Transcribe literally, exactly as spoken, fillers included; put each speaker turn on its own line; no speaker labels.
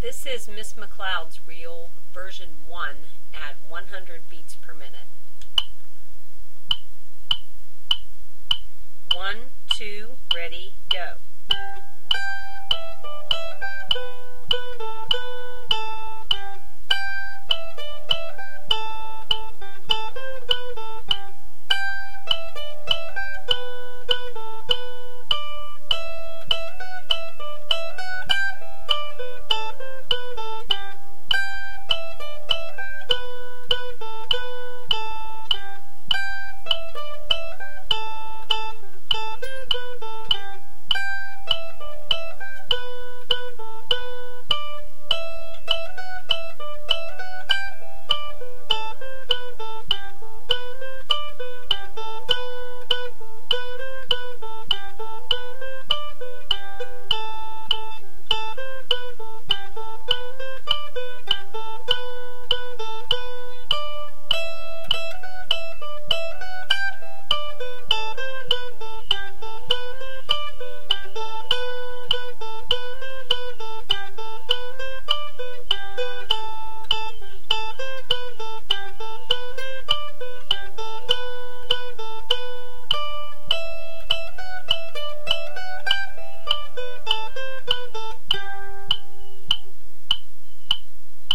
This is Miss McLeod's reel version one at one hundred beats per minute. One, two, ready, go.